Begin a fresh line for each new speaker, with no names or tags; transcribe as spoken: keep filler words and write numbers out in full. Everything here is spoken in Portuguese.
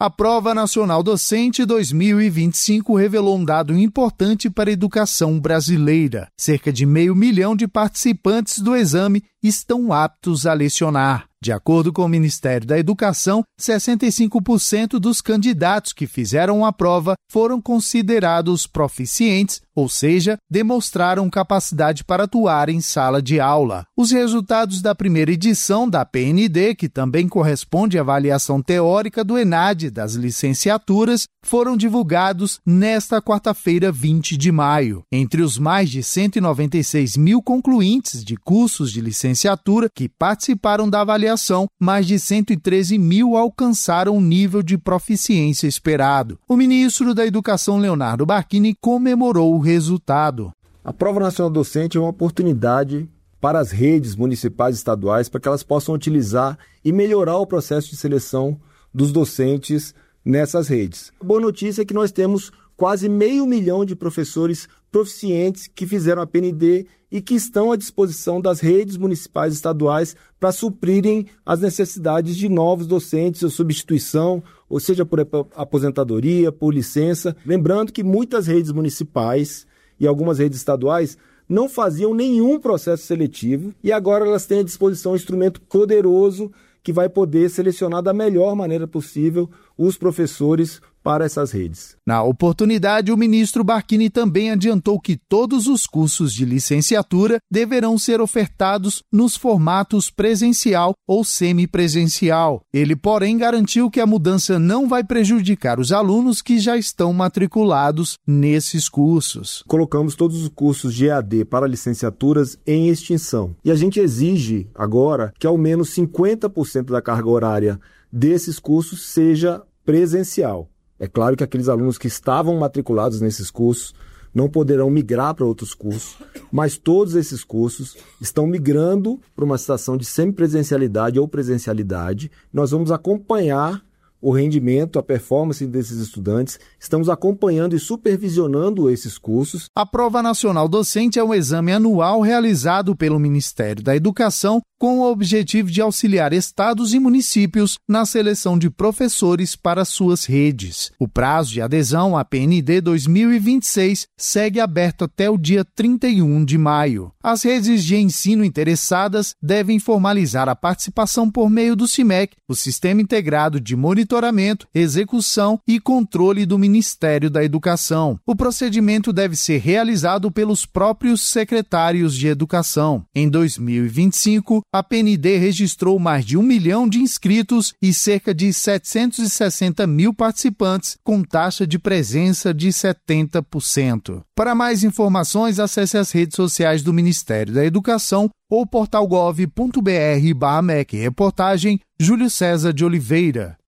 A Prova Nacional Docente dois mil e vinte e cinco revelou um dado importante para a educação brasileira. Cerca de meio milhão de participantes do exame estão aptos a lecionar. De acordo com o Ministério da Educação, sessenta e cinco por cento dos candidatos que fizeram a prova foram considerados proficientes, ou seja, demonstraram capacidade para atuar em sala de aula. Os resultados da primeira edição da P N D, que também corresponde à avaliação teórica do ENAD das licenciaturas, foram divulgados nesta quarta-feira, vinte de maio. Entre os mais de cento e noventa e seis mil concluintes de cursos de licenciatura que participaram da avaliação, mais de cento e treze mil alcançaram o nível de proficiência esperado. O ministro da Educação, Leonardo Barquini, comemorou o resultado.
A Prova Nacional Docente é uma oportunidade para as redes municipais e estaduais para que elas possam utilizar e melhorar o processo de seleção dos docentes nessas redes. A boa notícia é que nós temos quase meio milhão de professores proficientes que fizeram a P N D e que estão à disposição das redes municipais e estaduais para suprirem as necessidades de novos docentes, ou substituição, ou seja, por aposentadoria, por licença. Lembrando que muitas redes municipais e algumas redes estaduais não faziam nenhum processo seletivo e agora elas têm à disposição um instrumento poderoso que vai poder selecionar da melhor maneira possível os professores para essas redes.
Na oportunidade, o ministro Barquini também adiantou que todos os cursos de licenciatura deverão ser ofertados nos formatos presencial ou semipresencial. Ele, porém, garantiu que a mudança não vai prejudicar os alunos que já estão matriculados nesses cursos.
Colocamos todos os cursos de E A D para licenciaturas em extinção. E a gente exige agora que ao menos cinquenta por cento da carga horária desses cursos seja presencial. É claro que aqueles alunos que estavam matriculados nesses cursos não poderão migrar para outros cursos, mas todos esses cursos estão migrando para uma situação de semipresencialidade ou presencialidade. Nós vamos acompanhar o rendimento, a performance desses estudantes, estamos acompanhando e supervisionando esses cursos.
A Prova Nacional Docente é um exame anual realizado pelo Ministério da Educação com o objetivo de auxiliar estados e municípios na seleção de professores para suas redes. O prazo de adesão à P N D dois mil e vinte e seis segue aberto até o dia trinta e um de maio. As redes de ensino interessadas devem formalizar a participação por meio do CIMEC, o Sistema Integrado de Monitoramento, Execução e Controle do Ministério da Educação. O procedimento deve ser realizado pelos próprios secretários de Educação. Em dois mil e vinte e cinco, a P N D registrou mais de um milhão de inscritos e cerca de setecentos e sessenta mil participantes, com taxa de presença de setenta por cento. Para mais informações, acesse as redes sociais do Ministério da Educação ou portal gov ponto br barra M E C. Reportagem Júlio César de Oliveira.